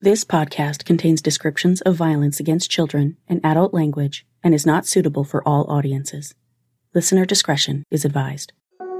This podcast contains descriptions of violence against children and adult language and is not suitable for all audiences. Listener discretion is advised.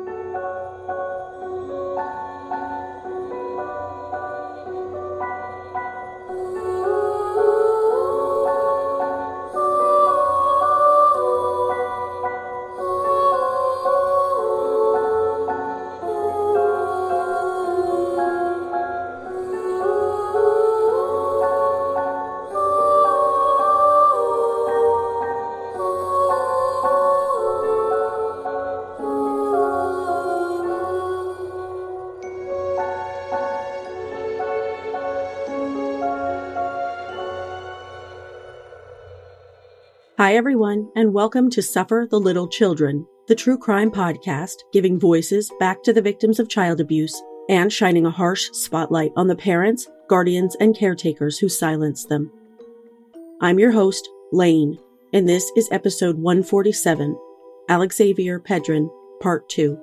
Hi everyone, and welcome to Suffer the Little Children, the true crime podcast giving voices back to the victims of child abuse and shining a harsh spotlight on the parents, guardians, and caretakers who silenced them. I'm your host, Lane, and this is episode 147, Alexavier Pedren, Part 2.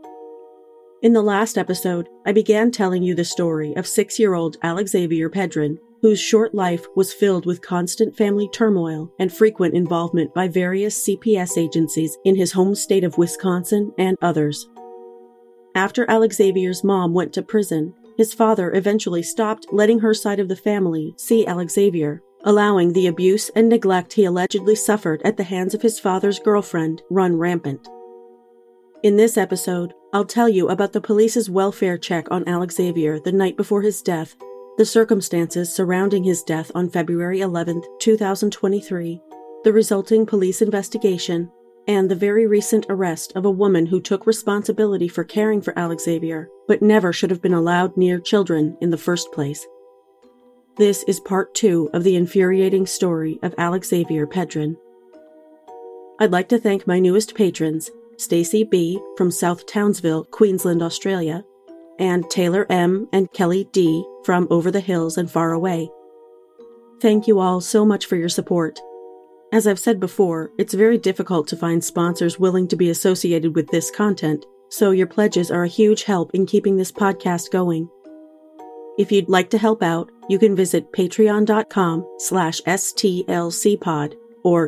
In the last episode, I began telling you the story of 6-year-old Alexavier Pedren, whose short life was filled with constant family turmoil and frequent involvement by various CPS agencies in his home state of Wisconsin and others. After Alexavier's mom went to prison, his father eventually stopped letting her side of the family see Alexavier, allowing the abuse and neglect he allegedly suffered at the hands of his father's girlfriend run rampant. In this episode, I'll tell you about the police's welfare check on Alexavier the night before his death, the circumstances surrounding his death on February 11, 2023, the resulting police investigation, and the very recent arrest of a woman who took responsibility for caring for Alexavier, but never should have been allowed near children in the first place. This is part 2 of the infuriating story of Alexavier Pedren. I'd like to thank my newest patrons, Stacey B. from South Townsville, Queensland, Australia, and Taylor M. and Kelly D. from Over the Hills and Far Away. Thank you all so much for your support. As I've said before, it's very difficult to find sponsors willing to be associated with this content, so your pledges are a huge help in keeping this podcast going. If you'd like to help out, you can visit patreon.com/stlcpod or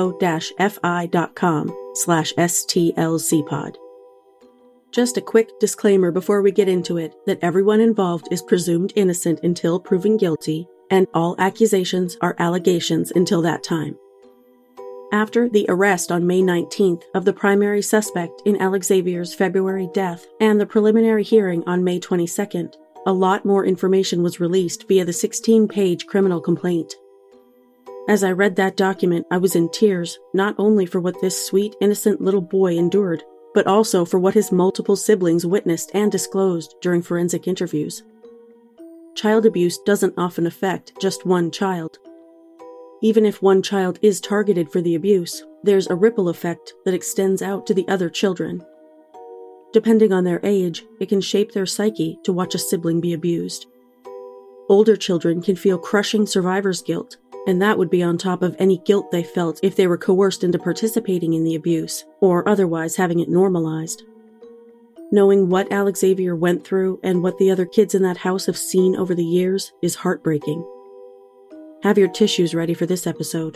ko-fi.com/stlcpod. Just a quick disclaimer before we get into it that everyone involved is presumed innocent until proven guilty, and all accusations are allegations until that time. After the arrest on May 19th of the primary suspect in Alexavier's February death and the preliminary hearing on May 22nd, a lot more information was released via the 16-page criminal complaint. As I read that document, I was in tears, not only for what this sweet, innocent little boy endured, but also for what his multiple siblings witnessed and disclosed during forensic interviews. Child abuse doesn't often affect just one child. Even if one child is targeted for the abuse, there's a ripple effect that extends out to the other children. Depending on their age, it can shape their psyche to watch a sibling be abused. Older children can feel crushing survivor's guilt, and that would be on top of any guilt they felt if they were coerced into participating in the abuse, or otherwise having it normalized. Knowing what Alexavier went through and what the other kids in that house have seen over the years is heartbreaking. Have your tissues ready for this episode.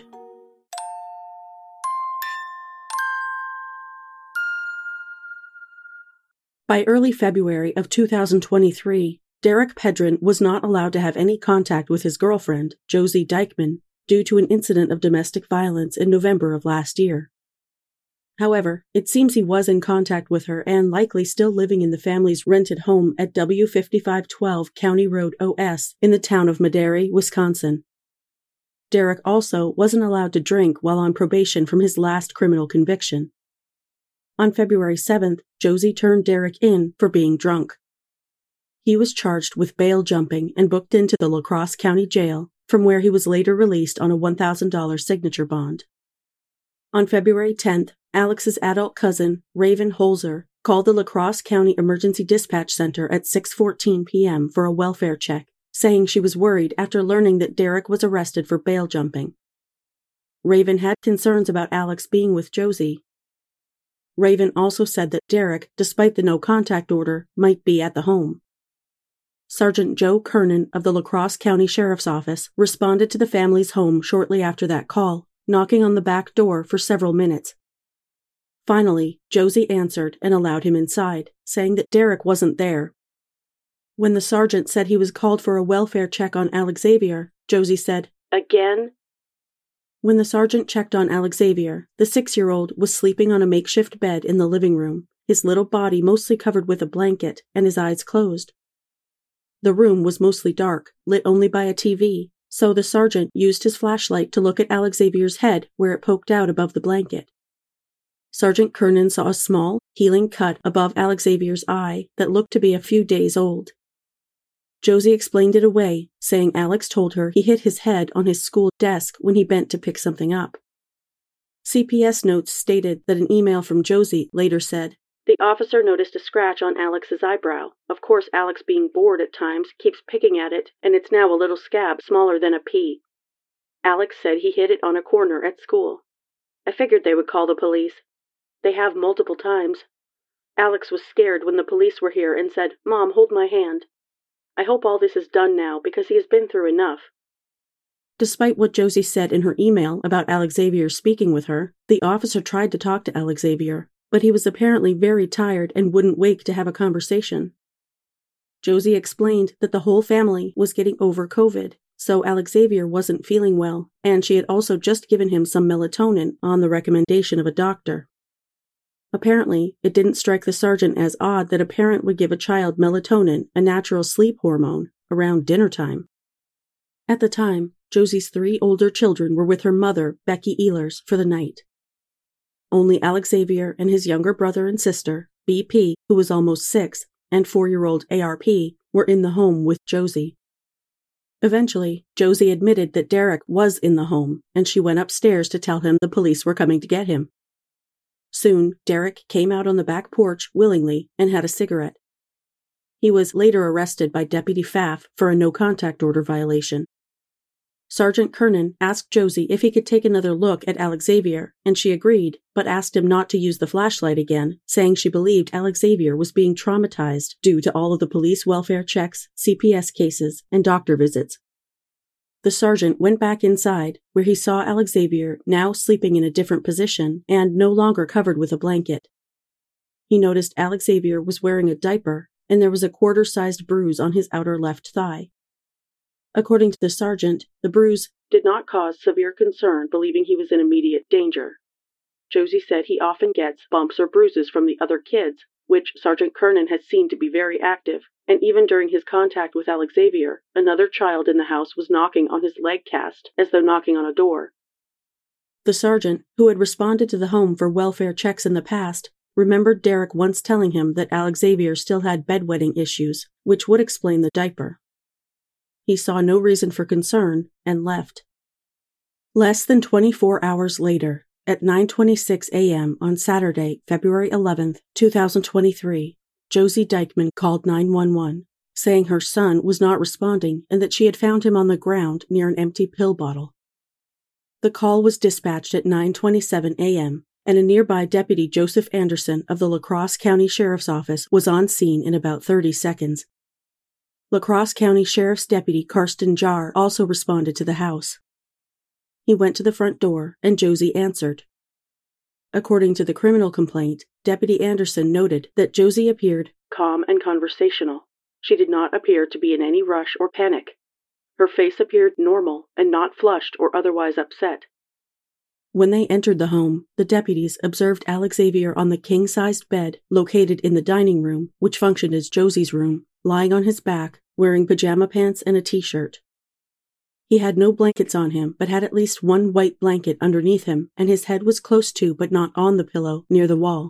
By early February of 2023, Derek Pedren was not allowed to have any contact with his girlfriend, Josie Dykeman, due to an incident of domestic violence in November of last year. However, it seems he was in contact with her and likely still living in the family's rented home at W5512 County Road OS in the town of Madera, Wisconsin. Derek also wasn't allowed to drink while on probation from his last criminal conviction. On February 7th, Josie turned Derek in for being drunk. He was charged with bail jumping and booked into the La Crosse County Jail, from where he was later released on a $1,000 signature bond. On February 10th, Alex's adult cousin, Raven Holzer, called the La Crosse County Emergency Dispatch Center at 6:14 p.m. for a welfare check, saying she was worried after learning that Derek was arrested for bail jumping. Raven had concerns about Alex being with Josie. Raven also said that Derek, despite the no-contact order, might be at the home. Sergeant Joe Kernan of the La Crosse County Sheriff's Office responded to the family's home shortly after that call, knocking on the back door for several minutes. Finally, Josie answered and allowed him inside, saying that Derek wasn't there. When the sergeant said he was called for a welfare check on Alex Xavier, Josie said, "Again?" When the sergeant checked on Alex Xavier, the 6-year-old was sleeping on a makeshift bed in the living room, his little body mostly covered with a blanket and his eyes closed. The room was mostly dark, lit only by a TV, so the sergeant used his flashlight to look at Alex Xavier's head where it poked out above the blanket. Sergeant Kernan saw a small, healing cut above Alex Xavier's eye that looked to be a few days old. Josie explained it away, saying Alex told her he hit his head on his school desk when he bent to pick something up. CPS notes stated that an email from Josie later said, "The officer noticed a scratch on Alex's eyebrow. Of course, Alex, being bored at times, keeps picking at it, and it's now a little scab smaller than a pea. Alex said he hit it on a corner at school. I figured they would call the police. They have multiple times. Alex was scared when the police were here and said, 'Mom, hold my hand.' I hope all this is done now because he has been through enough." Despite what Josie said in her email about Alex Xavier speaking with her, the officer tried to talk to Alex Xavier, but he was apparently very tired and wouldn't wake to have a conversation. Josie explained that the whole family was getting over COVID, so Alex Xavier wasn't feeling well, and she had also just given him some melatonin on the recommendation of a doctor. Apparently, it didn't strike the sergeant as odd that a parent would give a child melatonin, a natural sleep hormone, around dinner time. At the time, Josie's 3 older children were with her mother, Becky Ehlers, for the night. Only Alex Xavier and his younger brother and sister, BP, who was almost 6, and 4-year-old ARP, were in the home with Josie. Eventually, Josie admitted that Derek was in the home, and she went upstairs to tell him the police were coming to get him. Soon, Derek came out on the back porch willingly and had a cigarette. He was later arrested by Deputy Pfaff for a no-contact order violation. Sergeant Kernan asked Josie if he could take another look at Alex Xavier, and she agreed, but asked him not to use the flashlight again, saying she believed Alex Xavier was being traumatized due to all of the police welfare checks, CPS cases, and doctor visits. The sergeant went back inside, where he saw Alex Xavier now sleeping in a different position and no longer covered with a blanket. He noticed Alex Xavier was wearing a diaper, and there was a quarter-sized bruise on his outer left thigh. According to the sergeant, the bruise did not cause severe concern, believing he was in immediate danger. Josie said he often gets bumps or bruises from the other kids, which Sergeant Kernan has seen to be very active, and even during his contact with Alex Xavier, another child in the house was knocking on his leg cast, as though knocking on a door. The sergeant, who had responded to the home for welfare checks in the past, remembered Derek once telling him that Alex Xavier still had bedwetting issues, which would explain the diaper. He saw no reason for concern and left. Less than 24 hours later, at 9:26 a.m. on Saturday, February 11, 2023, Josie Dykeman called 911, saying her son was not responding and that she had found him on the ground near an empty pill bottle. The call was dispatched at 9:27 a.m., and a nearby Deputy Joseph Anderson of the La Crosse County Sheriff's Office was on scene in about 30 seconds. La Crosse County Sheriff's Deputy Karsten Jar also responded to the house. He went to the front door, and Josie answered. According to the criminal complaint, Deputy Anderson noted that Josie appeared calm and conversational. She did not appear to be in any rush or panic. Her face appeared normal and not flushed or otherwise upset. When they entered the home, the deputies observed Alex Xavier on the king-sized bed located in the dining room, which functioned as Josie's room, lying on his back, wearing pajama pants and a t-shirt. He had no blankets on him, but had at least one white blanket underneath him, and his head was close to but not on the pillow, near the wall.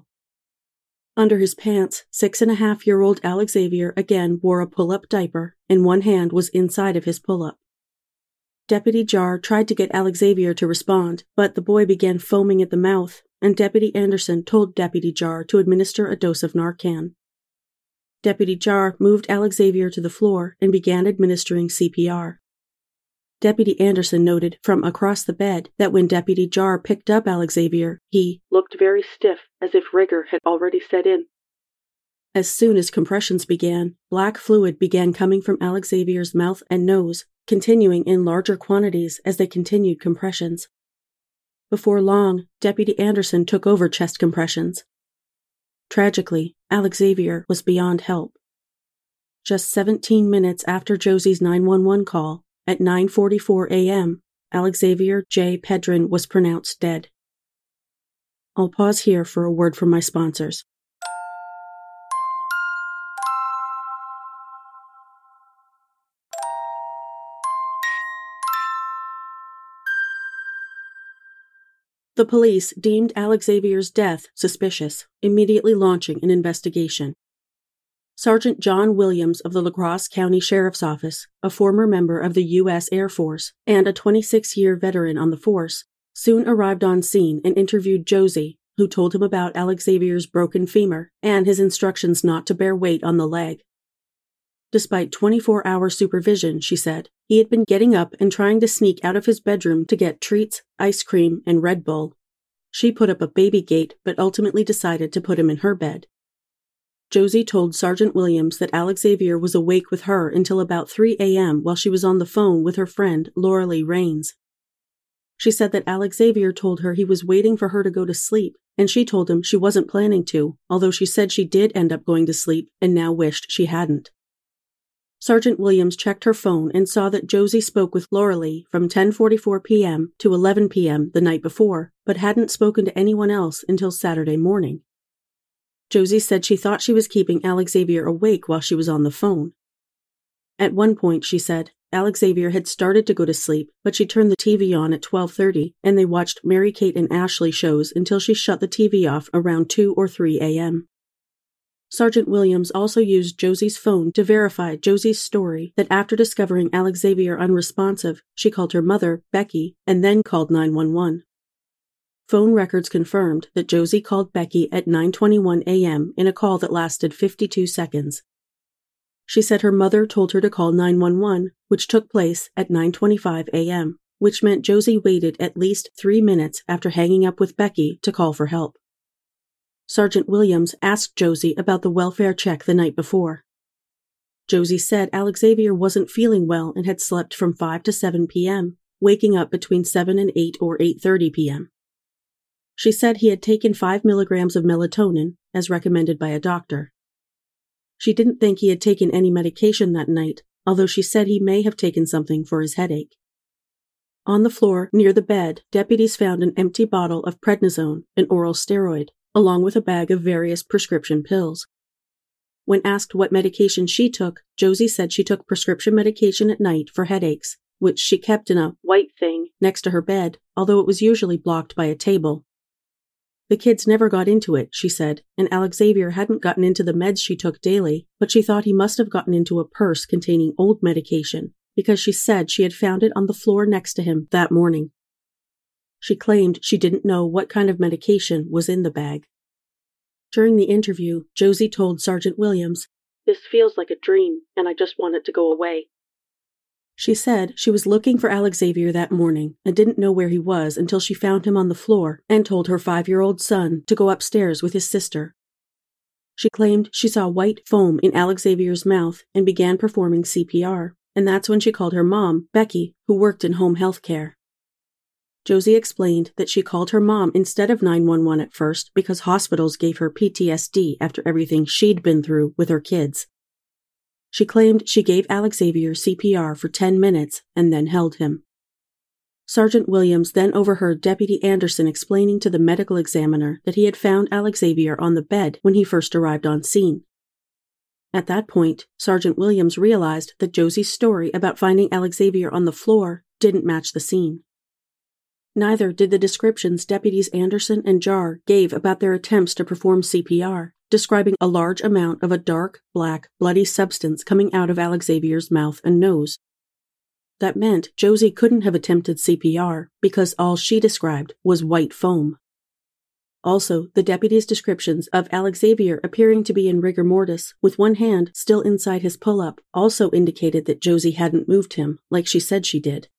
Under his pants, 6.5-year-old Alex Xavier again wore a pull-up diaper, and one hand was inside of his pull-up. Deputy Jar tried to get Alex Xavier to respond, but the boy began foaming at the mouth, and Deputy Anderson told Deputy Jar to administer a dose of Narcan. Deputy Jar moved Alex Xavier to the floor and began administering CPR. Deputy Anderson noted from across the bed that when Deputy Jar picked up Alex Xavier, he looked very stiff, as if rigor had already set in. As soon as compressions began, black fluid began coming from Alex Xavier's mouth and nose, continuing in larger quantities as they continued compressions. Before long, Deputy Anderson took over chest compressions. Tragically, Alex Xavier was beyond help. Just 17 minutes after Josie's 911 call, at 9:44 a.m., Alex Xavier J. Pedrin was pronounced dead. I'll pause here for a word from my sponsors. The police deemed Alex Xavier's death suspicious, immediately launching an investigation. Sergeant John Williams of the La Crosse County Sheriff's Office, a former member of the U.S. Air Force and a 26-year veteran on the force, soon arrived on scene and interviewed Josie, who told him about Alex Xavier's broken femur and his instructions not to bear weight on the leg. Despite 24-hour supervision, she said, he had been getting up and trying to sneak out of his bedroom to get treats, ice cream, and Red Bull. She put up a baby gate but ultimately decided to put him in her bed. Josie told Sergeant Williams that Alex Xavier was awake with her until about 3 a.m. while she was on the phone with her friend Lauralee Rains. She said that Alex Xavier told her he was waiting for her to go to sleep, and she told him she wasn't planning to, although she said she did end up going to sleep and now wished she hadn't. Sergeant Williams checked her phone and saw that Josie spoke with Lauralee from 10:44 p.m. to 11 p.m. the night before, but hadn't spoken to anyone else until Saturday morning. Josie said she thought she was keeping Alex Xavier awake while she was on the phone. At one point, she said, Alex Xavier had started to go to sleep, but she turned the TV on at 12:30, and they watched Mary-Kate and Ashley shows until she shut the TV off around 2 or 3 a.m. Sergeant Williams also used Josie's phone to verify Josie's story that after discovering Alex Xavier unresponsive, she called her mother, Becky, and then called 911. Phone records confirmed that Josie called Becky at 9:21 a.m. in a call that lasted 52 seconds. She said her mother told her to call 911, which took place at 9:25 a.m., which meant Josie waited at least 3 minutes after hanging up with Becky to call for help. Sergeant Williams asked Josie about the welfare check the night before. Josie said Alex Xavier wasn't feeling well and had slept from 5 to 7 p.m., waking up between 7 and 8 or 8:30 p.m. She said he had taken 5 milligrams of melatonin, as recommended by a doctor. She didn't think he had taken any medication that night, although she said he may have taken something for his headache. On the floor, near the bed, deputies found an empty bottle of prednisone, an oral steroid, along with a bag of various prescription pills. When asked what medication she took, Josie said she took prescription medication at night for headaches, which she kept in a white thing next to her bed, although it was usually blocked by a table. The kids never got into it, she said, and Alex Xavier hadn't gotten into the meds she took daily, but she thought he must have gotten into a purse containing old medication, because she said she had found it on the floor next to him that morning. She claimed she didn't know what kind of medication was in the bag. During the interview, Josie told Sergeant Williams, "This feels like a dream, and I just want it to go away." She said she was looking for Alex Xavier that morning and didn't know where he was until she found him on the floor and told her 5-year-old son to go upstairs with his sister. She claimed she saw white foam in Alex Xavier's mouth and began performing CPR, and that's when she called her mom, Becky, who worked in home health care. Josie explained that she called her mom instead of 911 at first because hospitals gave her PTSD after everything she'd been through with her kids. She claimed she gave Alex Xavier CPR for 10 minutes and then held him. Sergeant Williams then overheard Deputy Anderson explaining to the medical examiner that he had found Alex Xavier on the bed when he first arrived on scene. At that point, Sergeant Williams realized that Josie's story about finding Alex Xavier on the floor didn't match the scene. Neither did the descriptions Deputies Anderson and Jar gave about their attempts to perform CPR, describing a large amount of a dark, black, bloody substance coming out of Alex Xavier's mouth and nose. That meant Josie couldn't have attempted CPR because all she described was white foam. Also, the deputies' descriptions of Alex Xavier appearing to be in rigor mortis, with one hand still inside his pull-up, also indicated that Josie hadn't moved him, like she said she did.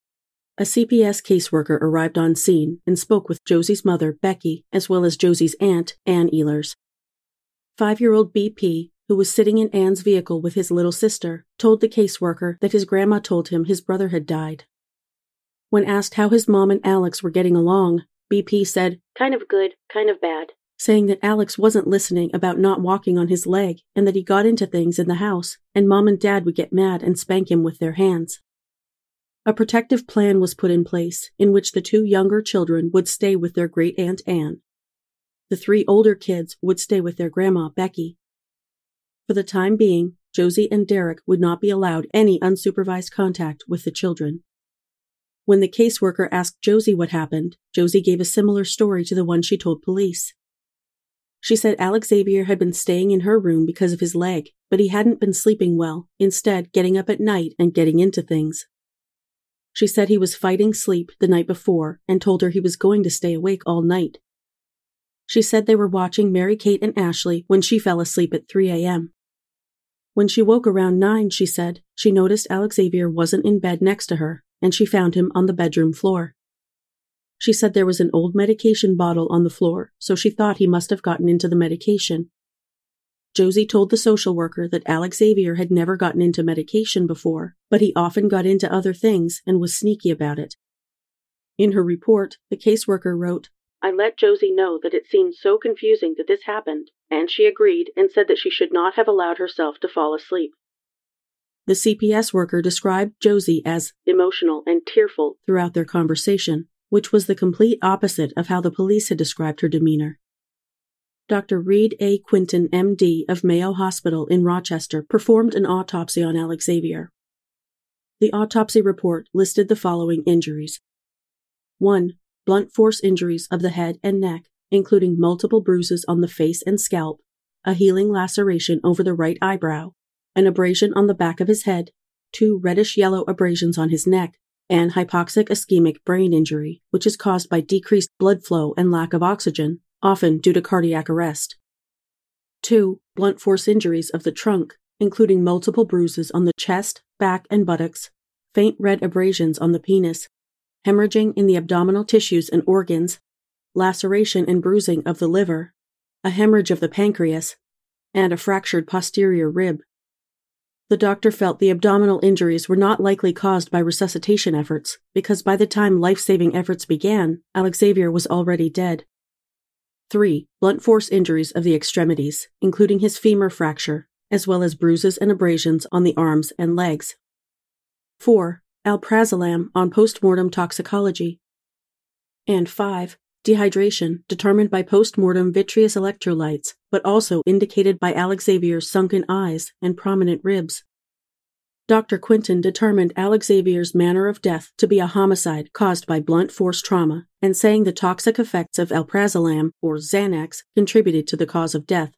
A CPS caseworker arrived on scene and spoke with Josie's mother, Becky, as well as Josie's aunt, Ann Ehlers. 5-year-old BP, who was sitting in Anne's vehicle with his little sister, told the caseworker that his grandma told him his brother had died. When asked how his mom and Alex were getting along, BP said, "Kind of good, kind of bad," saying that Alex wasn't listening about not walking on his leg and that he got into things in the house, and Mom and Dad would get mad and spank him with their hands. A protective plan was put in place in which the 2 younger children would stay with their great-aunt Anne. The 3 older kids would stay with their grandma, Becky. For the time being, Josie and Derek would not be allowed any unsupervised contact with the children. When the caseworker asked Josie what happened, Josie gave a similar story to the one she told police. She said Alex Xavier had been staying in her room because of his leg, but he hadn't been sleeping well, instead getting up at night and getting into things. She said he was fighting sleep the night before and told her he was going to stay awake all night. She said they were watching Mary-Kate and Ashley when she fell asleep at 3 a.m. When she woke around 9, she said, she noticed Alex Xavier wasn't in bed next to her, and she found him on the bedroom floor. She said there was an old medication bottle on the floor, so she thought he must have gotten into the medication. Josie told the social worker that Alex Xavier had never gotten into medication before, but he often got into other things and was sneaky about it. In her report, the caseworker wrote, "I let Josie know that it seemed so confusing that this happened, and she agreed and said that she should not have allowed herself to fall asleep." The CPS worker described Josie as emotional and tearful throughout their conversation, which was the complete opposite of how the police had described her demeanor. Dr. Reed A. Quinton, M.D. of Mayo Hospital in Rochester performed an autopsy on Alex Xavier. The autopsy report listed the following injuries. 1. Blunt force injuries of the head and neck, including multiple bruises on the face and scalp, a healing laceration over the right eyebrow, an abrasion on the back of his head, 2 reddish-yellow abrasions on his neck, and hypoxic ischemic brain injury, which is caused by decreased blood flow and lack of oxygen, often due to cardiac arrest. 2. Blunt force injuries of the trunk, including multiple bruises on the chest, back, and buttocks, faint red abrasions on the penis, hemorrhaging in the abdominal tissues and organs, laceration and bruising of the liver, a hemorrhage of the pancreas, and a fractured posterior rib. The doctor felt the abdominal injuries were not likely caused by resuscitation efforts, because by the time life-saving efforts began, Alex Xavier was already dead. 3. Blunt force injuries of the extremities, including his femur fracture, as well as bruises and abrasions on the arms and legs. 4. Alprazolam on post-mortem toxicology. And 5. Dehydration, determined by post-mortem vitreous electrolytes, but also indicated by Alex Xavier's sunken eyes and prominent ribs. Dr. Quinton determined Alex Xavier's manner of death to be a homicide caused by blunt force trauma, and saying the toxic effects of alprazolam, or Xanax, contributed to the cause of death.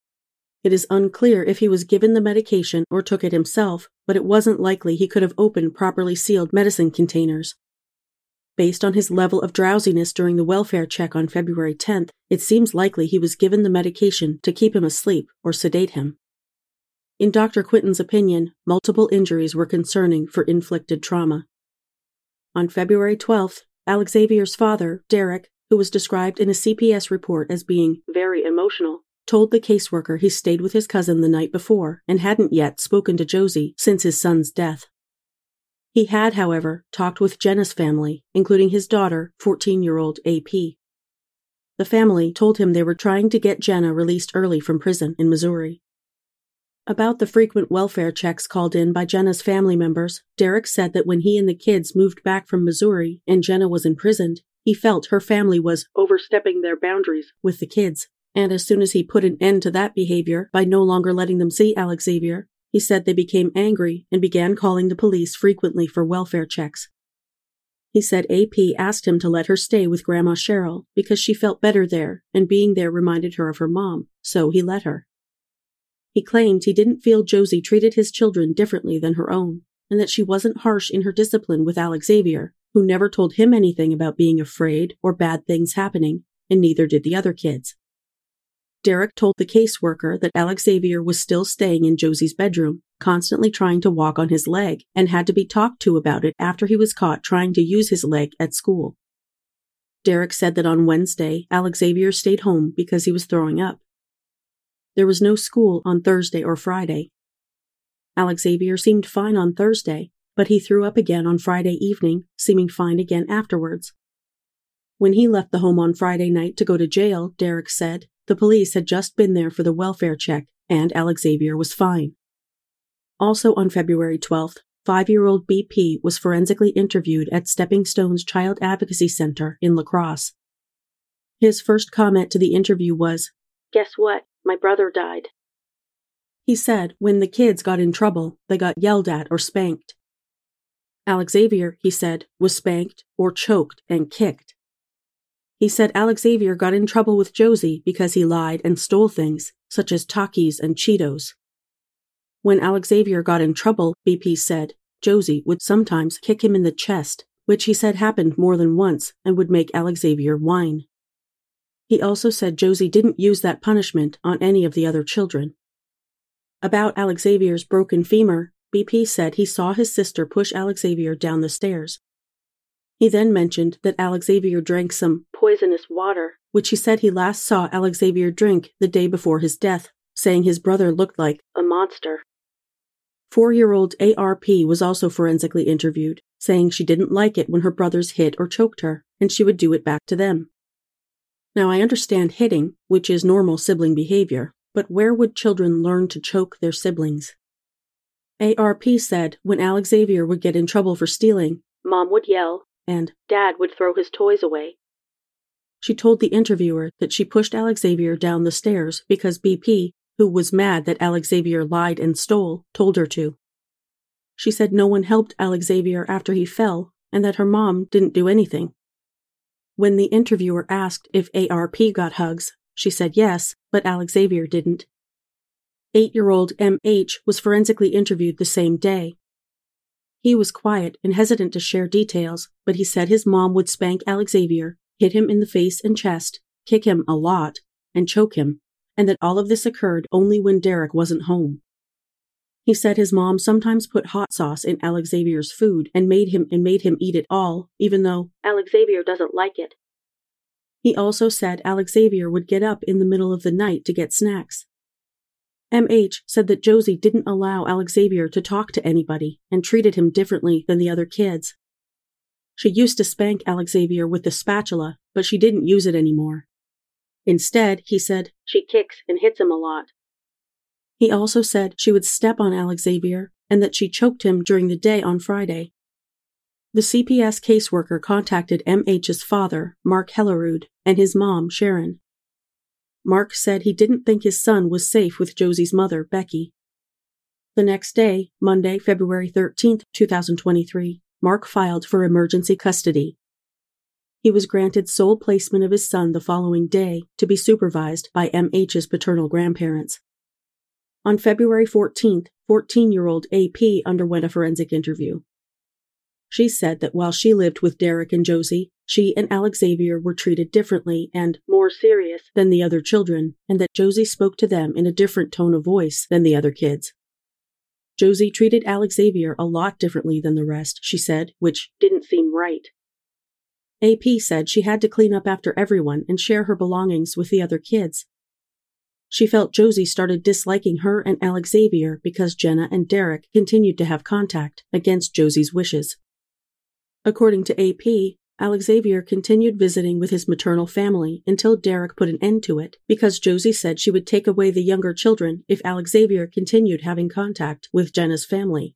It is unclear if he was given the medication or took it himself, but it wasn't likely he could have opened properly sealed medicine containers. Based on his level of drowsiness during the welfare check on February 10th, it seems likely he was given the medication to keep him asleep or sedate him. In Dr. Quinton's opinion, multiple injuries were concerning for inflicted trauma. On February 12th, Alex Xavier's father, Derek, who was described in a CPS report as being very emotional, told the caseworker he stayed with his cousin the night before and hadn't yet spoken to Josie since his son's death. He had, however, talked with Jenna's family, including his daughter, 14-year-old AP. The family told him they were trying to get Jenna released early from prison in Missouri. About the frequent welfare checks called in by Jenna's family members, Derek said that when he and the kids moved back from Missouri and Jenna was imprisoned, he felt her family was overstepping their boundaries with the kids, and as soon as he put an end to that behavior by no longer letting them see Alex Xavier, he said they became angry and began calling the police frequently for welfare checks. He said AP asked him to let her stay with Grandma Cheryl because she felt better there and being there reminded her of her mom, so he let her. He claimed he didn't feel Josie treated his children differently than her own, and that she wasn't harsh in her discipline with Alex Xavier, who never told him anything about being afraid or bad things happening, and neither did the other kids. Derek told the caseworker that Alex Xavier was still staying in Josie's bedroom, constantly trying to walk on his leg, and had to be talked to about it after he was caught trying to use his leg at school. Derek said that on Wednesday, Alex Xavier stayed home because he was throwing up. There was no school on Thursday or Friday. Alex Xavier seemed fine on Thursday, but he threw up again on Friday evening, seeming fine again afterwards. When he left the home on Friday night to go to jail, Derek said, the police had just been there for the welfare check, and Alex Xavier was fine. Also on February 12th, 5-year-old BP was forensically interviewed at Stepping Stones Child Advocacy Center in La Crosse. His first comment to the interview was, "Guess what? My brother died." He said when the kids got in trouble, they got yelled at or spanked. Alex Xavier, he said, was spanked or choked and kicked. He said Alex Xavier got in trouble with Josie because he lied and stole things, such as Takis and Cheetos. When Alex Xavier got in trouble, BP said, Josie would sometimes kick him in the chest, which he said happened more than once and would make Alex Xavier whine. He also said Josie didn't use that punishment on any of the other children. About Alex Xavier's broken femur, BP said he saw his sister push Alex Xavier down the stairs. He then mentioned that Alex Xavier drank some poisonous water, which he said he last saw Alex Xavier drink the day before his death, saying his brother looked like a monster. 4-year-old ARP was also forensically interviewed, saying she didn't like it when her brothers hit or choked her, and she would do it back to them. Now, I understand hitting, which is normal sibling behavior, but where would children learn to choke their siblings? ARP said when Alex Xavier would get in trouble for stealing, Mom would yell, and Dad would throw his toys away. She told the interviewer that she pushed Alex Xavier down the stairs because BP, who was mad that Alex Xavier lied and stole, told her to. She said no one helped Alex Xavier after he fell, and that her mom didn't do anything. When the interviewer asked if ARP got hugs, she said yes, but Alex Xavier didn't. 8-year-old MH was forensically interviewed the same day. He was quiet and hesitant to share details, but he said his mom would spank Alex Xavier, hit him in the face and chest, kick him a lot, and choke him, and that all of this occurred only when Derek wasn't home. He said his mom sometimes put hot sauce in Alex Xavier's food and made him eat it all, even though Alex Xavier doesn't like it. He also said Alex Xavier would get up in the middle of the night to get snacks. MH said that Josie didn't allow Alex Xavier to talk to anybody and treated him differently than the other kids. She used to spank Alex Xavier with the spatula, but she didn't use it anymore. Instead, he said, she kicks and hits him a lot. He also said she would step on Alex Xavier and that she choked him during the day on Friday. The CPS caseworker contacted MH's father, Mark Hellerud, and his mom, Sharon. Mark said he didn't think his son was safe with Josie's mother, Becky. The next day, Monday, February 13, 2023, Mark filed for emergency custody. He was granted sole placement of his son the following day to be supervised by MH's paternal grandparents. On February 14th, 14-year-old AP underwent a forensic interview. She said that while she lived with Derek and Josie, she and Alex Xavier were treated differently and more serious than the other children, and that Josie spoke to them in a different tone of voice than the other kids. Josie treated Alex Xavier a lot differently than the rest, she said, which didn't seem right. AP said she had to clean up after everyone and share her belongings with the other kids. She felt Josie started disliking her and Alex Xavier because Jenna and Derek continued to have contact against Josie's wishes. According to AP, Alex Xavier continued visiting with his maternal family until Derek put an end to it because Josie said she would take away the younger children if Alex Xavier continued having contact with Jenna's family.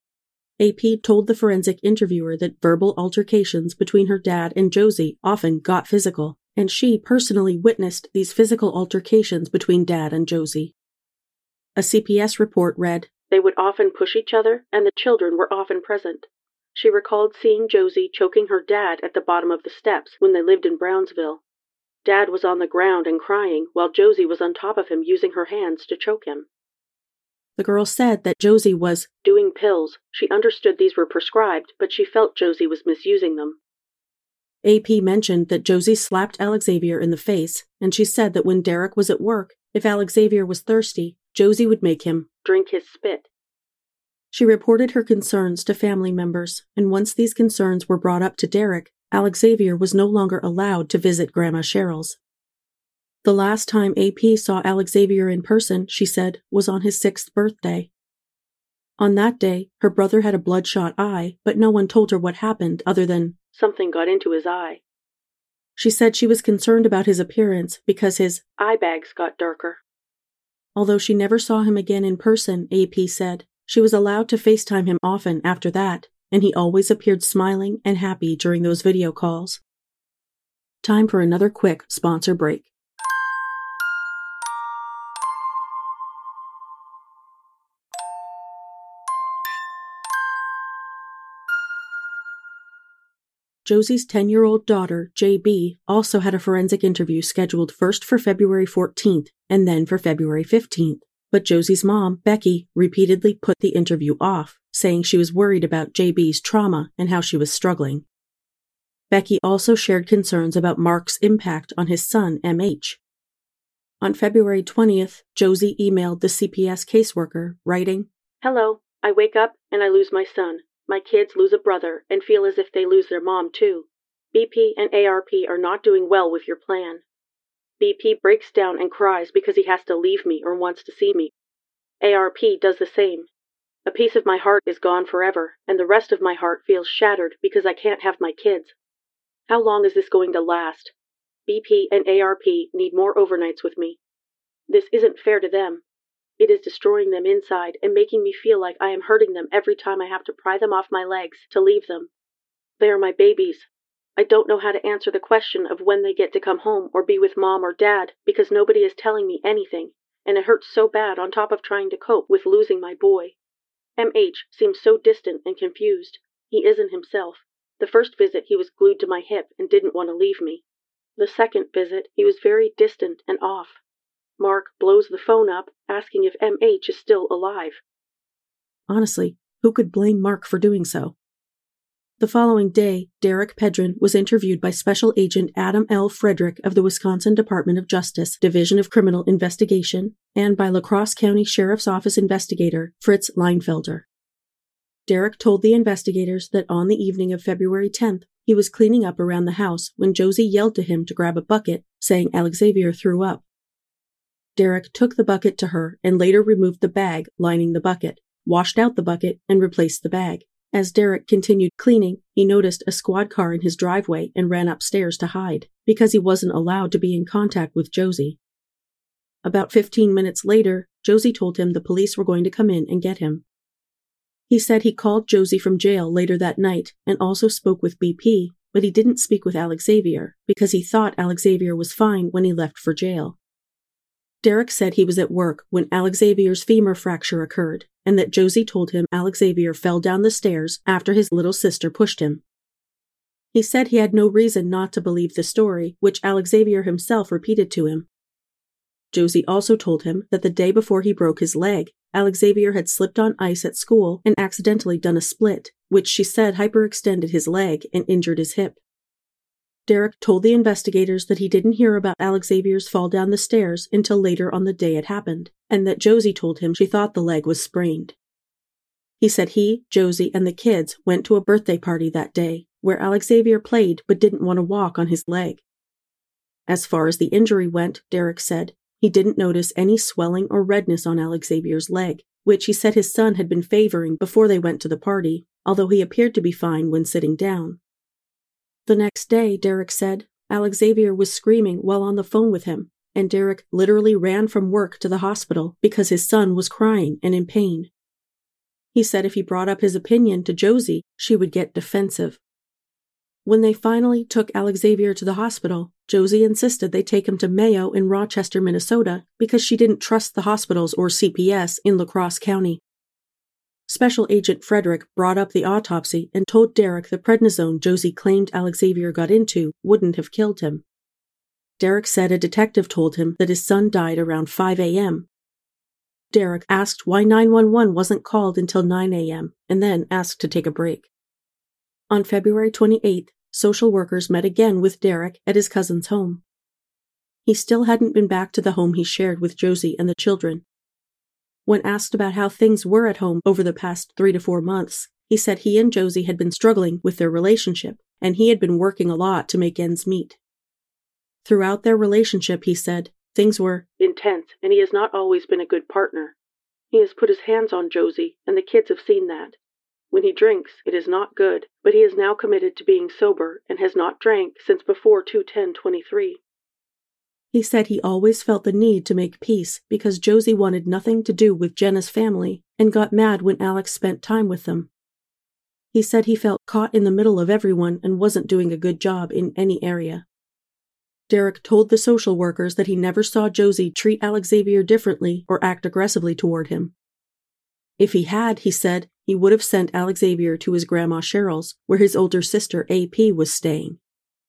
AP told the forensic interviewer that verbal altercations between her dad and Josie often got physical, and she personally witnessed these physical altercations between Dad and Josie. A CPS report read, "They would often push each other, and the children were often present." She recalled seeing Josie choking her dad at the bottom of the steps when they lived in Brownsville. Dad was on the ground and crying, while Josie was on top of him using her hands to choke him. The girl said that Josie was doing pills. She understood these were prescribed, but she felt Josie was misusing them. AP mentioned that Josie slapped Alex Xavier in the face, and she said that when Derek was at work, if Alex Xavier was thirsty, Josie would make him drink his spit. She reported her concerns to family members, and once these concerns were brought up to Derek, Alex Xavier was no longer allowed to visit Grandma Cheryl's. The last time AP saw Alex Xavier in person, she said, was on his 6th birthday. On that day, her brother had a bloodshot eye, but no one told her what happened other than, "Something got into his eye." She said she was concerned about his appearance because his eye bags got darker. Although she never saw him again in person, AP said, she was allowed to FaceTime him often after that, and he always appeared smiling and happy during those video calls. Time for another quick sponsor break. Josie's 10-year-old daughter, JB, also had a forensic interview scheduled first for February 14th and then for February 15th. But Josie's mom, Becky, repeatedly put the interview off, saying she was worried about JB's trauma and how she was struggling. Becky also shared concerns about Mark's impact on his son, MH. On February 20th, Josie emailed the CPS caseworker, writing, "Hello, I wake up and I lose my son. My kids lose a brother and feel as if they lose their mom too. BP and ARP are not doing well with your plan. BP breaks down and cries because he has to leave me or wants to see me. ARP does the same. A piece of my heart is gone forever, and the rest of my heart feels shattered because I can't have my kids. How long is this going to last? BP and ARP need more overnights with me. This isn't fair to them. It is destroying them inside and making me feel like I am hurting them every time I have to pry them off my legs to leave them. They are my babies. I don't know how to answer the question of when they get to come home or be with mom or dad because nobody is telling me anything, and it hurts so bad on top of trying to cope with losing my boy. MH seems so distant and confused. He isn't himself. The first visit he was glued to my hip and didn't want to leave me. The second visit he was very distant and off. Mark blows the phone up, asking if MH is still alive." Honestly, who could blame Mark for doing so? The following day, Derek Pedron was interviewed by Special Agent Adam L. Frederick of the Wisconsin Department of Justice, Division of Criminal Investigation, and by La Crosse County Sheriff's Office investigator Fritz Leinfelder. Derek told the investigators that on the evening of February 10th, he was cleaning up around the house when Josie yelled to him to grab a bucket, saying Alex Xavier threw up. Derek took the bucket to her and later removed the bag lining the bucket, washed out the bucket, and replaced the bag. As Derek continued cleaning, he noticed a squad car in his driveway and ran upstairs to hide, because he wasn't allowed to be in contact with Josie. About 15 minutes later, Josie told him the police were going to come in and get him. He said he called Josie from jail later that night and also spoke with BP, but he didn't speak with Alex Xavier because he thought Alex Xavier was fine when he left for jail. Derek said he was at work when Alex Xavier's femur fracture occurred, and that Josie told him Alex Xavier fell down the stairs after his little sister pushed him. He said he had no reason not to believe the story, which Alex Xavier himself repeated to him. Josie also told him that the day before he broke his leg, Alex Xavier had slipped on ice at school and accidentally done a split, which she said hyperextended his leg and injured his hip. Derek told the investigators that he didn't hear about Alex Xavier's fall down the stairs until later on the day it happened, and that Josie told him she thought the leg was sprained. He said he, Josie, and the kids went to a birthday party that day, where Alex Xavier played but didn't want to walk on his leg. As far as the injury went, Derek said, he didn't notice any swelling or redness on Alex Xavier's leg, which he said his son had been favoring before they went to the party, although he appeared to be fine when sitting down. The next day, Derek said, Alex Xavier was screaming while on the phone with him, and Derek literally ran from work to the hospital because his son was crying and in pain. He said if he brought up his opinion to Josie, she would get defensive. When they finally took Alex Xavier to the hospital, Josie insisted they take him to Mayo in Rochester, Minnesota, because she didn't trust the hospitals or CPS in La Crosse County. Special Agent Frederick brought up the autopsy and told Derek the prednisone Josie claimed Alex Xavier got into wouldn't have killed him. Derek said a detective told him that his son died around 5 a.m. Derek asked why 911 wasn't called until 9 a.m. and then asked to take a break. On February 28th, social workers met again with Derek at his cousin's home. He still hadn't been back to the home he shared with Josie and the children. When asked about how things were at home over the past 3 to 4 months, he said he and Josie had been struggling with their relationship, and he had been working a lot to make ends meet. Throughout their relationship, he said, Things were intense, and he has not always been a good partner. He has put his hands on Josie, and the kids have seen that. When he drinks, it is not good, but he is now committed to being sober and has not drank since before 2/10/23. He said he always felt the need to make peace because Josie wanted nothing to do with Jenna's family and got mad when Alex spent time with them. He said he felt caught in the middle of everyone and wasn't doing a good job in any area. Derek told the social workers that he never saw Josie treat Alex Xavier differently or act aggressively toward him. If he had, he said, he would have sent Alex Xavier to his grandma Cheryl's, where his older sister AP was staying.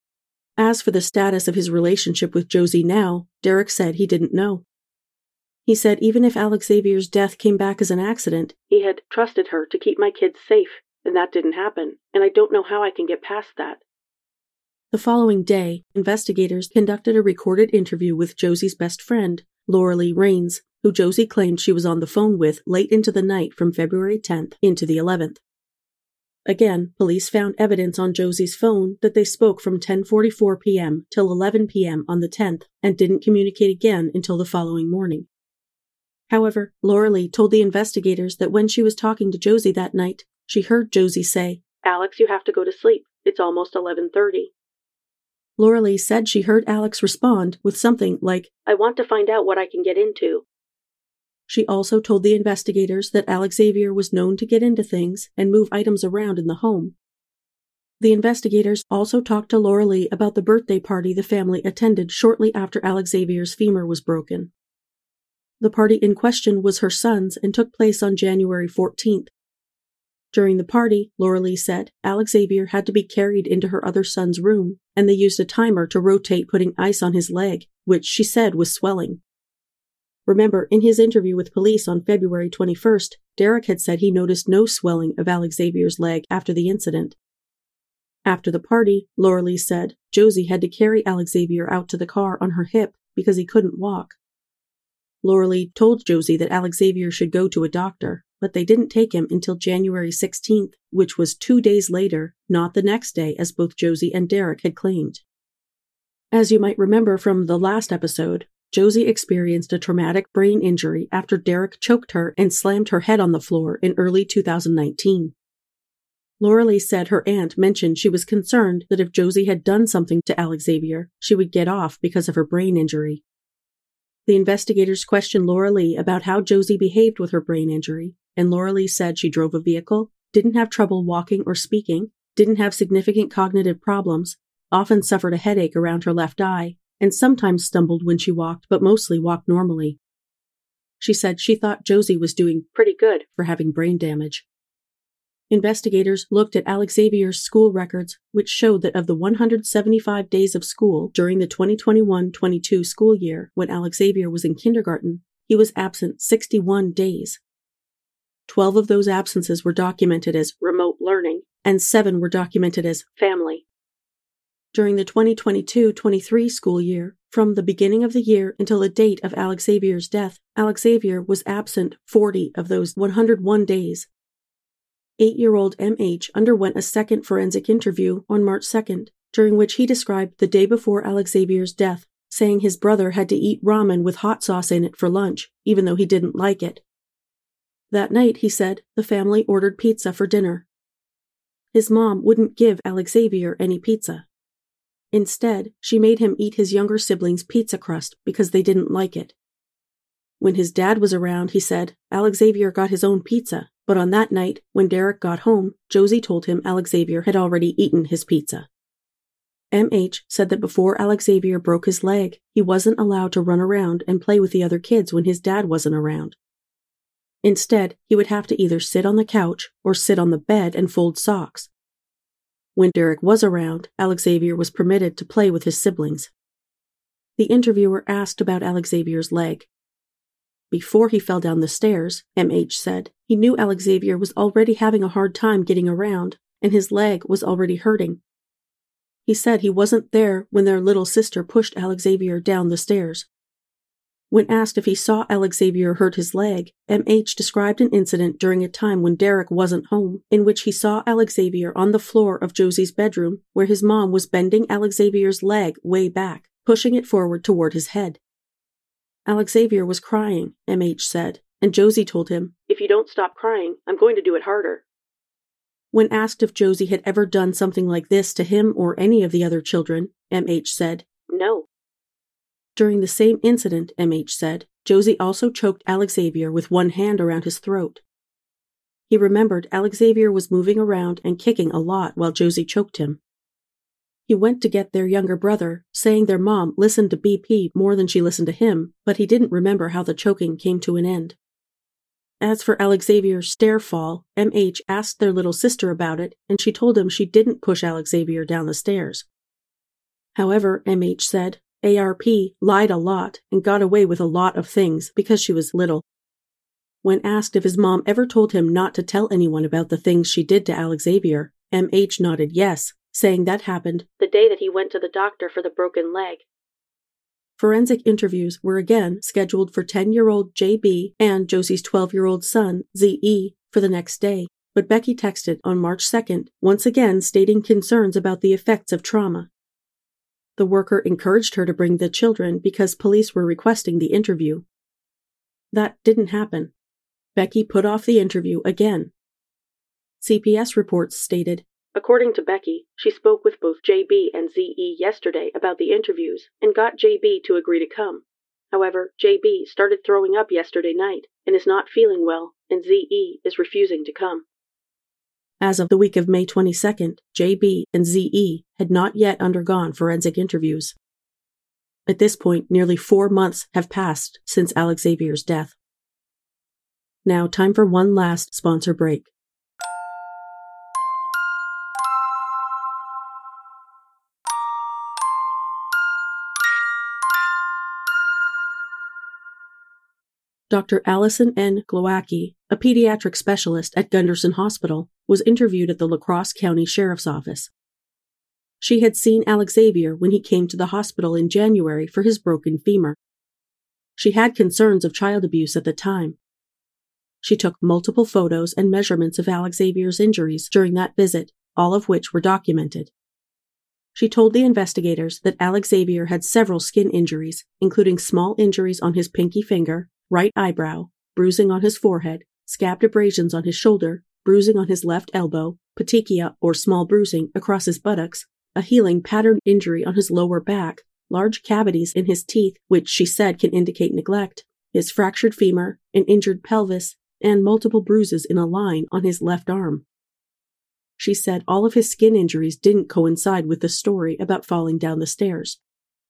As for the status of his relationship with Josie now, Derek said he didn't know. He said even if Alex Xavier's death came back as an accident, he had trusted her to keep my kids safe, and that didn't happen, and I don't know how I can get past that. The following day, investigators conducted a recorded interview with Josie's best friend, Lauralee Rains, who Josie claimed she was on the phone with late into the night from February 10th into the 11th. Again, police found evidence on Josie's phone that they spoke from 10:44 p.m. till 11 p.m. on the 10th and didn't communicate again until the following morning. However, Lauralee told the investigators that when she was talking to Josie that night, she heard Josie say, "Alex, you have to go to sleep. It's almost 11:30. Lauralee said she heard Alex respond with something like, "I want to find out what I can get into." She also told the investigators that Alex Xavier was known to get into things and move items around in the home. The investigators also talked to Lauralee about the birthday party the family attended shortly after Alex Xavier's femur was broken. The party in question was her son's and took place on January 14th. During the party, Lauralee said Alex Xavier had to be carried into her other son's room, and they used a timer to rotate putting ice on his leg, which she said was swelling. Remember, in his interview with police on February 21st, Derek had said he noticed no swelling of Alex Xavier's leg after the incident. After the party, Lauralee said Josie had to carry Alex Xavier out to the car on her hip because he couldn't walk. Lauralee told Josie that Alex Xavier should go to a doctor, but they didn't take him until January 16th, which was 2 days later, not the next day as both Josie and Derek had claimed. As you might remember from the last episode, Josie experienced a traumatic brain injury after Derek choked her and slammed her head on the floor in early 2019. Lauralee said her aunt mentioned she was concerned that if Josie had done something to Alex Xavier, she would get off because of her brain injury. The investigators questioned Lauralee about how Josie behaved with her brain injury, and Lauralee said she drove a vehicle, didn't have trouble walking or speaking, didn't have significant cognitive problems, often suffered a headache around her left eye, and sometimes stumbled when she walked, but mostly walked normally. She said she thought Josie was doing pretty good for having brain damage. Investigators looked at Alex Xavier's school records, which showed that of the 175 days of school during the 2021-22 school year when Alex Xavier was in kindergarten, he was absent 61 days. 12 of those absences were documented as remote learning, and 7 were documented as family. During the 2022-23 school year, from the beginning of the year until the date of Alex Xavier's death, Alex Xavier was absent 40 of those 101 days. 8-year-old MH underwent a second forensic interview on March 2nd, during which he described the day before Alex Xavier's death, saying his brother had to eat ramen with hot sauce in it for lunch, even though he didn't like it. That night, he said, the family ordered pizza for dinner. His mom wouldn't give Alex Xavier any pizza. Instead, she made him eat his younger siblings' pizza crust because they didn't like it. When his dad was around, he said, Alex Xavier got his own pizza, but on that night, when Derek got home, Josie told him Alex Xavier had already eaten his pizza. MH said that before Alex Xavier broke his leg, he wasn't allowed to run around and play with the other kids when his dad wasn't around. Instead, he would have to either sit on the couch or sit on the bed and fold socks. When Derek was around, Alex Xavier was permitted to play with his siblings. The interviewer asked about Alex Xavier's leg. Before he fell down the stairs, MH said, he knew Alex Xavier was already having a hard time getting around, and his leg was already hurting. He said he wasn't there when their little sister pushed Alex Xavier down the stairs. When asked if he saw Alex Xavier hurt his leg, MH described an incident during a time when Derek wasn't home, in which he saw Alex Xavier on the floor of Josie's bedroom, where his mom was bending Alex Xavier's leg way back, pushing it forward toward his head. Alexavier was crying, MH said, and Josie told him, "If you don't stop crying, I'm going to do it harder." When asked if Josie had ever done something like this to him or any of the other children, MH said, "No." During the same incident, MH said, Josie also choked Alexavier with one hand around his throat. He remembered Alexavier was moving around and kicking a lot while Josie choked him. He went to get their younger brother, saying their mom listened to BP more than she listened to him, but he didn't remember how the choking came to an end. As for Alexavier's stair fall, MH asked their little sister about it, and she told him she didn't push Alexavier down the stairs. However, MH said, ARP lied a lot and got away with a lot of things because she was little. When asked if his mom ever told him not to tell anyone about the things she did to Alexavier, MH nodded yes, saying that happened the day that he went to the doctor for the broken leg. Forensic interviews were again scheduled for 10-year-old JB and Josie's 12-year-old son, ZE, for the next day, but Becky texted on March 2nd, once again stating concerns about the effects of trauma. The worker encouraged her to bring the children because police were requesting the interview. That didn't happen. Becky put off the interview again. CPS reports stated, according to Becky, she spoke with both JB and ZE yesterday about the interviews and got JB to agree to come. However, JB started throwing up yesterday night and is not feeling well, and ZE is refusing to come. As of the week of May 22nd, JB and ZE had not yet undergone forensic interviews. At this point, nearly 4 months have passed since Alexavier's death. Now, time for one last sponsor break. Dr. Allison N. Glowacki, a pediatric specialist at Gunderson Hospital, was interviewed at the La Crosse County Sheriff's Office. She had seen Alexavier when he came to the hospital in January for his broken femur. She had concerns of child abuse at the time. She took multiple photos and measurements of Alexavier's injuries during that visit, all of which were documented. She told the investigators that Alexavier had several skin injuries, including small injuries on his pinky finger, right eyebrow, bruising on his forehead, scabbed abrasions on his shoulder, bruising on his left elbow, petechia or small bruising across his buttocks, a healing pattern injury on his lower back, large cavities in his teeth, which she said can indicate neglect, his fractured femur, an injured pelvis, and multiple bruises in a line on his left arm. She said all of his skin injuries didn't coincide with the story about falling down the stairs.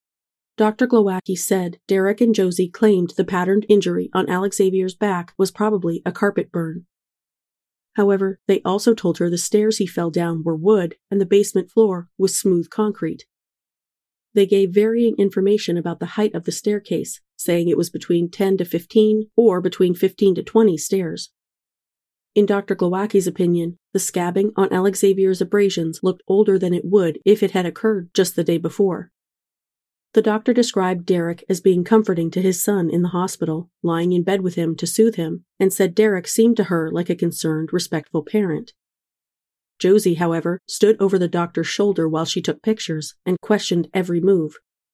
Dr. Glowacki said Derek and Josie claimed the patterned injury on Alexavier's back was probably a carpet burn. However, they also told her the stairs he fell down were wood and the basement floor was smooth concrete. They gave varying information about the height of the staircase, saying it was between 10 to 15 or between 15 to 20 stairs. In Dr. Glowacki's opinion, the scabbing on Alexavier's abrasions looked older than it would if it had occurred just the day before. The doctor described Derek as being comforting to his son in the hospital, lying in bed with him to soothe him, and said Derek seemed to her like a concerned, respectful parent. Josie, however, stood over the doctor's shoulder while she took pictures and questioned every move.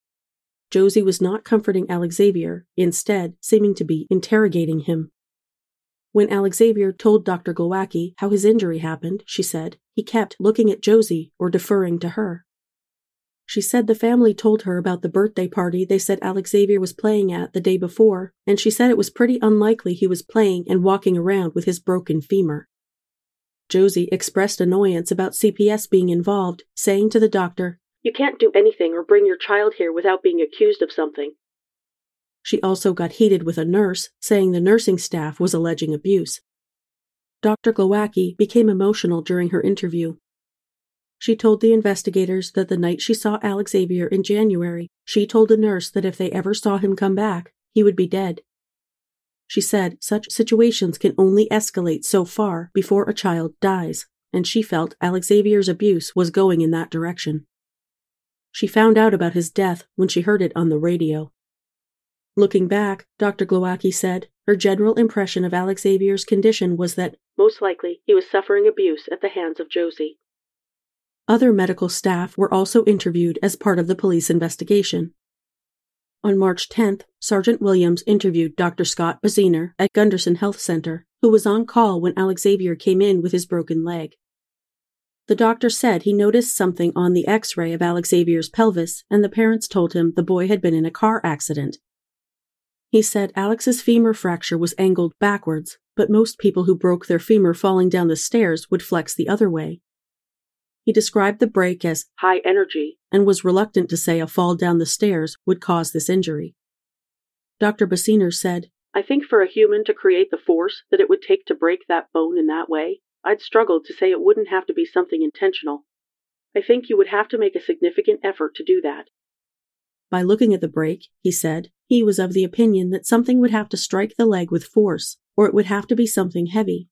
Josie was not comforting Alexavier, instead seeming to be interrogating him. When Alexavier told Dr. Glowacki how his injury happened, she said, he kept looking at Josie or deferring to her. She said the family told her about the birthday party they said Alexavier was playing at the day before, and she said it was pretty unlikely he was playing and walking around with his broken femur. Josie expressed annoyance about CPS being involved, saying to the doctor, "You can't do anything or bring your child here without being accused of something." She also got heated with a nurse, saying the nursing staff was alleging abuse. Dr. Glowacki became emotional during her interview. She told the investigators that the night she saw Alexavier in January, she told the nurse that if they ever saw him come back, he would be dead. She said such situations can only escalate so far before a child dies, and she felt Alexavier's abuse was going in that direction. She found out about his death when she heard it on the radio. Looking back, Dr. Glowacki said her general impression of Alexavier's condition was that most likely he was suffering abuse at the hands of Josie. Other medical staff were also interviewed as part of the police investigation. On March 10th, Sergeant Williams interviewed Dr. Scott Baziner at Gunderson Health Center, who was on call when Alex Xavier came in with his broken leg. The doctor said he noticed something on the X-ray of Alex Xavier's pelvis, and the parents told him the boy had been in a car accident. He said Alex's femur fracture was angled backwards, but most people who broke their femur falling down the stairs would flex the other way. He described the break as high energy and was reluctant to say a fall down the stairs would cause this injury. Dr. Baziner said, "I think for a human to create the force that it would take to break that bone in that way, I'd struggle to say it wouldn't have to be something intentional. I think you would have to make a significant effort to do that." By looking at the break, he said, he was of the opinion that something would have to strike the leg with force, or it would have to be something heavy.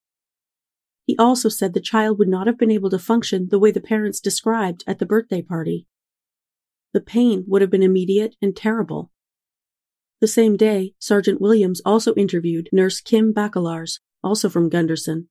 He also said the child would not have been able to function the way the parents described at the birthday party. The pain would have been immediate and terrible. The same day, Sergeant Williams also interviewed Nurse Kim Bakelars, also from Gunderson.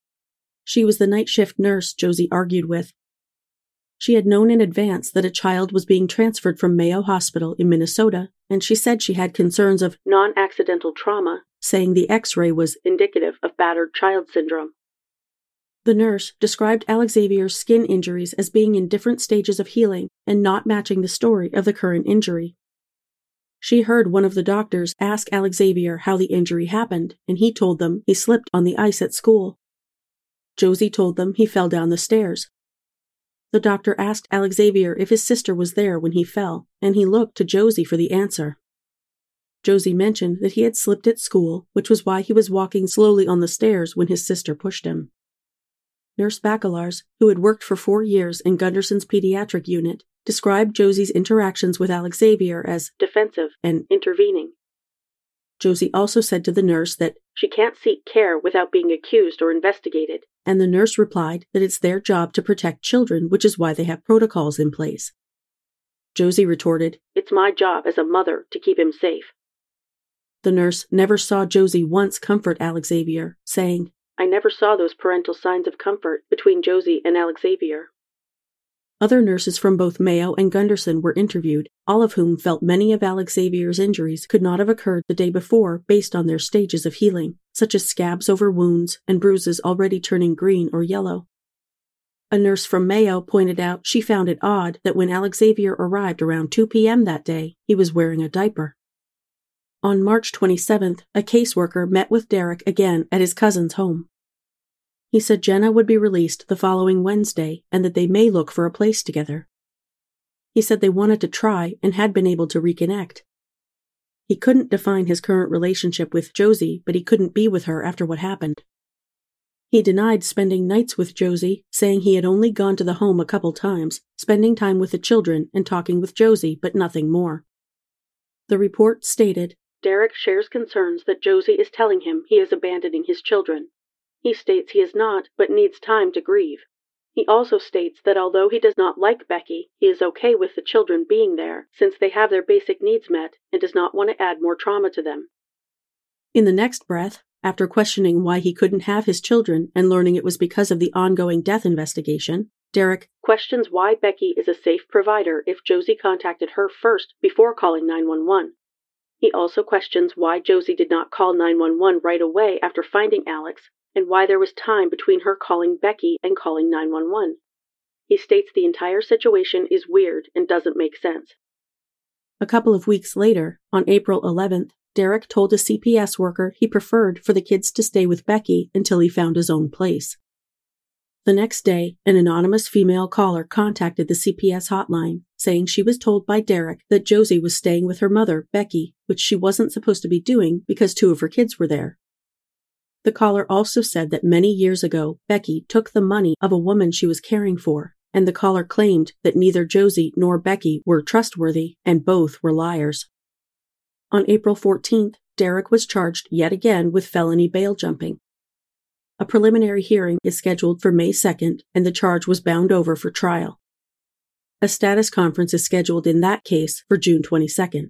She was the night shift nurse Josie argued with. She had known in advance that a child was being transferred from Mayo Hospital in Minnesota, and she said she had concerns of non-accidental trauma, saying the X-ray was indicative of battered child syndrome. The nurse described Alex Xavier's skin injuries as being in different stages of healing and not matching the story of the current injury. She heard one of the doctors ask Alex Xavier how the injury happened, and he told them he slipped on the ice at school. Josie told them he fell down the stairs. The doctor asked Alex Xavier if his sister was there when he fell, and he looked to Josie for the answer. Josie mentioned that he had slipped at school, which was why he was walking slowly on the stairs when his sister pushed him. Nurse Bakelars, who had worked for 4 years in Gunderson's pediatric unit, described Josie's interactions with Alex Xavier as defensive and intervening. Josie also said to the nurse that she can't seek care without being accused or investigated, and the nurse replied that it's their job to protect children, which is why they have protocols in place. Josie retorted, "It's my job as a mother to keep him safe." The nurse never saw Josie once comfort Alex Xavier, saying, "I never saw those parental signs of comfort between Josie and Alex Xavier." Other nurses from both Mayo and Gunderson were interviewed, all of whom felt many of Alex Xavier's injuries could not have occurred the day before based on their stages of healing, such as scabs over wounds and bruises already turning green or yellow. A nurse from Mayo pointed out she found it odd that when Alex Xavier arrived around 2 p.m. that day, he was wearing a diaper. On March 27th, a caseworker met with Derek again at his cousin's home. He said Jenna would be released the following Wednesday and that they may look for a place together. He said they wanted to try and had been able to reconnect. He couldn't define his current relationship with Josie, but he couldn't be with her after what happened. He denied spending nights with Josie, saying he had only gone to the home a couple times, spending time with the children and talking with Josie, but nothing more. The report stated, Derek shares concerns that Josie is telling him he is abandoning his children. He states he is not, but needs time to grieve. He also states that although he does not like Becky, he is okay with the children being there, since they have their basic needs met, and does not want to add more trauma to them. In the next breath, after questioning why he couldn't have his children and learning it was because of the ongoing death investigation, Derek questions why Becky is a safe provider if Josie contacted her first before calling 911. He also questions why Josie did not call 911 right away after finding Alex, and why there was time between her calling Becky and calling 911. He states the entire situation is weird and doesn't make sense. A couple of weeks later, on April 11th, Derek told a CPS worker he preferred for the kids to stay with Becky until he found his own place. The next day, an anonymous female caller contacted the CPS hotline, saying she was told by Derek that Josie was staying with her mother, Becky, which she wasn't supposed to be doing because 2 of her kids were there. The caller also said that many years ago, Becky took the money of a woman she was caring for, and the caller claimed that neither Josie nor Becky were trustworthy, and both were liars. On April 14th, Derek was charged yet again with felony bail jumping. A preliminary hearing is scheduled for May 2nd, and the charge was bound over for trial. A status conference is scheduled in that case for June 22nd.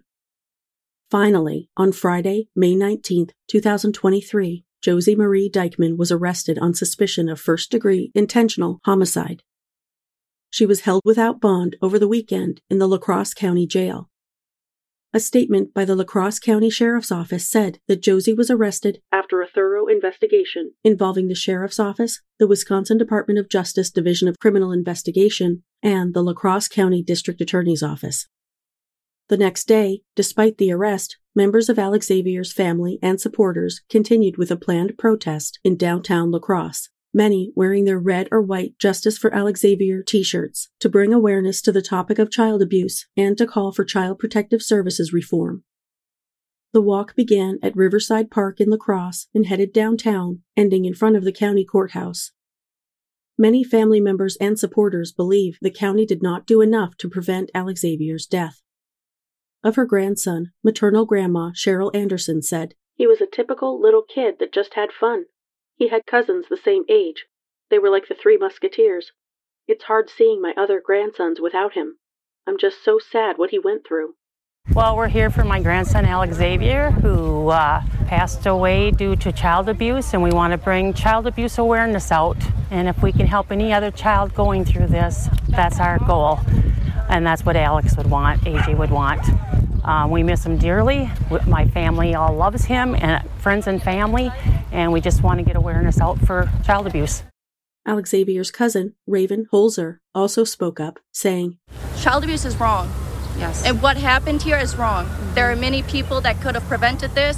Finally, on Friday, May 19th, 2023, Josie Marie Dykman was arrested on suspicion of first-degree intentional homicide. She was held without bond over the weekend in the La Crosse County Jail. A statement by the La Crosse County Sheriff's Office said that Josie was arrested after a thorough investigation involving the Sheriff's Office, the Wisconsin Department of Justice Division of Criminal Investigation, and the La Crosse County District Attorney's Office. The next day, despite the arrest, members of Alex Xavier's family and supporters continued with a planned protest in downtown La Crosse, many wearing their red or white Justice for Alex Xavier t-shirts to bring awareness to the topic of child abuse and to call for Child Protective Services reform. The walk began at Riverside Park in La Crosse and headed downtown, ending in front of the county courthouse. Many family members and supporters believe the county did not do enough to prevent Alex Xavier's death. Of her grandson, maternal grandma Cheryl Anderson said, "He was a typical little kid that just had fun. He had cousins the same age. They were like the Three Musketeers. It's hard seeing my other grandsons without him. I'm just so sad what he went through." Well, we're here for my grandson, Alex Xavier, who passed away due to child abuse, and we want to bring child abuse awareness out. And if we can help any other child going through this, that's our goal. And that's what Alex would want, AJ would want. We miss him dearly. My family all loves him, and friends and family, and we just want to get awareness out for child abuse. Alex Xavier's cousin, Raven Holzer, also spoke up, saying, "Child abuse is wrong. Yes. And what happened here is wrong. There are many people that could have prevented this,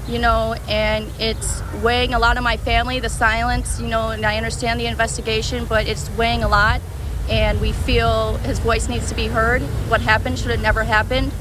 and it's weighing a lot on my family, the silence, and I understand the investigation, but it's weighing a lot, and we feel his voice needs to be heard. What happened should have never happened."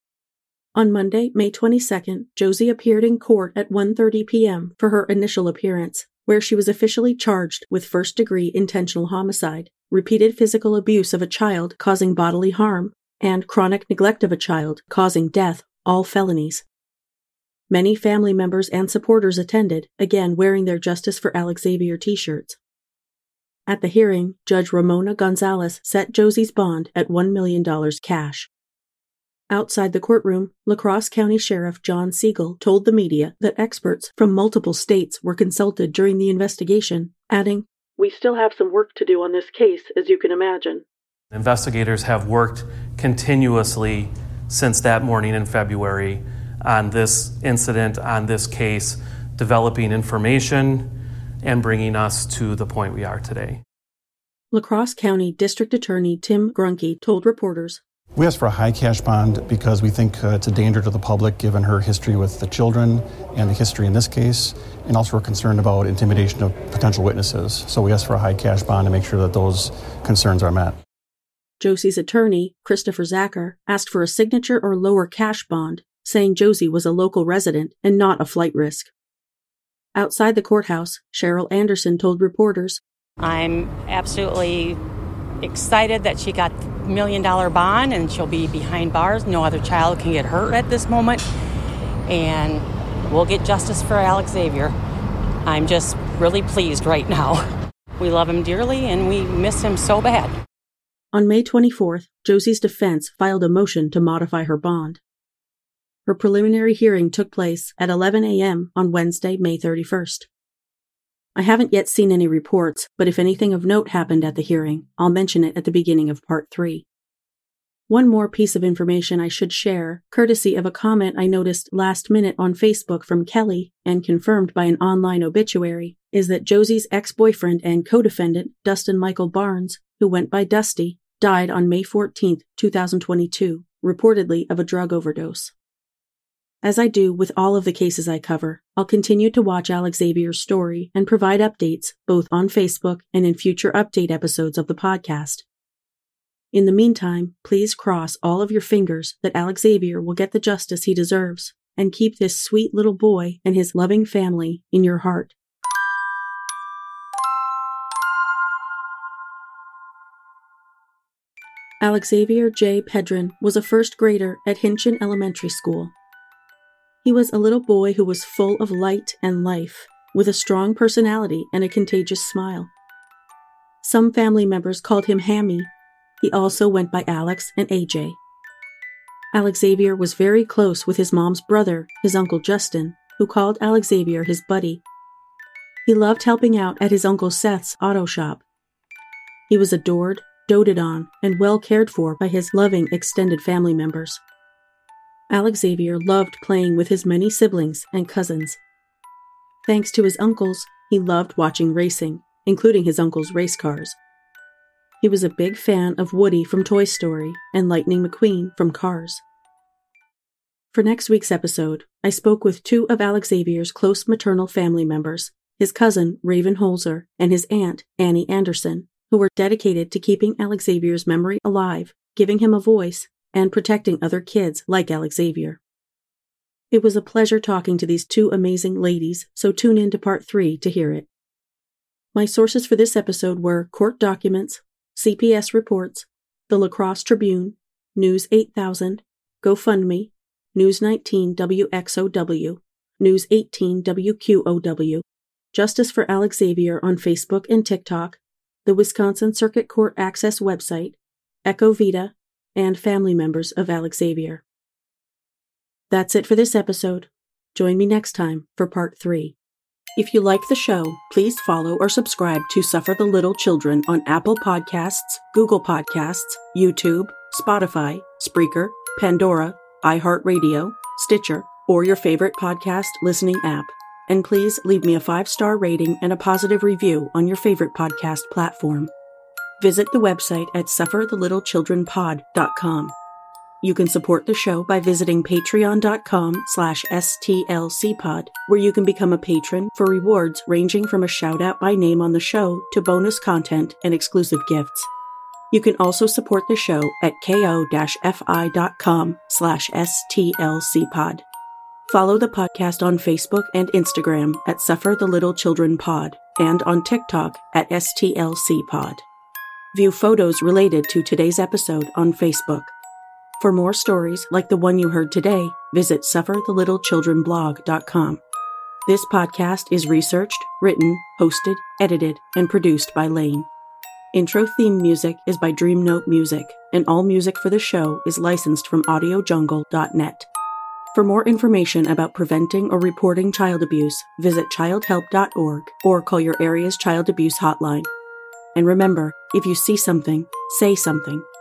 On Monday, May 22nd, Josie appeared in court at 1:30 p.m. for her initial appearance, where she was officially charged with first-degree intentional homicide, repeated physical abuse of a child causing bodily harm, and chronic neglect of a child causing death, all felonies. Many family members and supporters attended, again wearing their Justice for Alex Xavier t-shirts. At the hearing, Judge Ramona Gonzalez set Josie's bond at $1 million cash. Outside the courtroom, La Crosse County Sheriff John Siegel told the media that experts from multiple states were consulted during the investigation, adding, "We still have some work to do on this case, as you can imagine." Investigators have worked continuously since that morning in February on this incident, on this case, developing information and bringing us to the point we are today. La Crosse County District Attorney Tim Grunke told reporters, "We asked for a high cash bond because we think it's a danger to the public given her history with the children and the history in this case, and also we're concerned about intimidation of potential witnesses. So we asked for a high cash bond to make sure that those concerns are met." Josie's attorney, Christopher Zacher, asked for a signature or lower cash bond, saying Josie was a local resident and not a flight risk. Outside the courthouse, Cheryl Anderson told reporters, I'm absolutely excited that she got the $1 million bond and she'll be behind bars. No other child can get hurt at this moment. And we'll get justice for Alex Xavier. I'm just really pleased right now. We love him dearly and we miss him so bad. On May 24th, Josie's defense filed a motion to modify her bond. Her preliminary hearing took place at 11 a.m. on Wednesday, May 31st. I haven't yet seen any reports, but if anything of note happened at the hearing, I'll mention it at the beginning of Part 3. One more piece of information I should share, courtesy of a comment I noticed last minute on Facebook from Kelly and confirmed by an online obituary, is that Josie's ex-boyfriend and co-defendant, Dustin Michael Barnes, who went by Dusty, died on May 14, 2022, reportedly of a drug overdose. As I do with all of the cases I cover, I'll continue to watch Alex Xavier's story and provide updates both on Facebook and in future update episodes of the podcast. In the meantime, please cross all of your fingers that Alex Xavier will get the justice he deserves, and keep this sweet little boy and his loving family in your heart. Alex Xavier J. Pedron was a first grader at Hinchin Elementary School. He was a little boy who was full of light and life, with a strong personality and a contagious smile. Some family members called him Hammy. He also went by Alex and AJ. Alex Xavier was very close with his mom's brother, his Uncle Justin, who called Alex Xavier his buddy. He loved helping out at his Uncle Seth's auto shop. He was adored, doted on, and well cared for by his loving extended family members. Alex Xavier loved playing with his many siblings and cousins. Thanks to his uncles, he loved watching racing, including his uncle's race cars. He was a big fan of Woody from Toy Story and Lightning McQueen from Cars. For next week's episode, I spoke with two of Alex Xavier's close maternal family members, his cousin Raven Holzer and his aunt Annie Anderson, who were dedicated to keeping Alex Xavier's memory alive, giving him a voice, and protecting other kids like Alex Xavier. It was a pleasure talking to these two amazing ladies, so tune in to part 3 to hear it. My sources for this episode were court documents, CPS reports, the La Crosse Tribune, News 8000, GoFundMe, News 19 WXOW, News 18 WQOW, Justice for Alex Xavier on Facebook and TikTok, the Wisconsin Circuit Court Access website, Echo Vita, and family members of Alex Xavier. That's it for this episode. Join me next time for part 3. If you like the show, please follow or subscribe to Suffer the Little Children on Apple Podcasts, Google Podcasts, YouTube, Spotify, Spreaker, Pandora, iHeartRadio, Stitcher, or your favorite podcast listening app. And please leave me a 5-star rating and a positive review on your favorite podcast platform. Visit the website at sufferthelittlechildrenpod.com. You can support the show by visiting patreon.com/stlcpod, where you can become a patron for rewards ranging from a shout-out by name on the show to bonus content and exclusive gifts. You can also support the show at ko-fi.com/stlcpod. Follow the podcast on Facebook and Instagram at Suffer the Little Children Pod and on TikTok at STLCpod. View photos related to today's episode on Facebook. For more stories like the one you heard today, visit sufferthelittlechildrenblog.com. This podcast is researched, written, hosted, edited, and produced by Lane. Intro theme music is by Dream Note Music, and all music for the show is licensed from audiojungle.net. For more information about preventing or reporting child abuse, visit childhelp.org or call your area's child abuse hotline. And remember, if you see something, say something.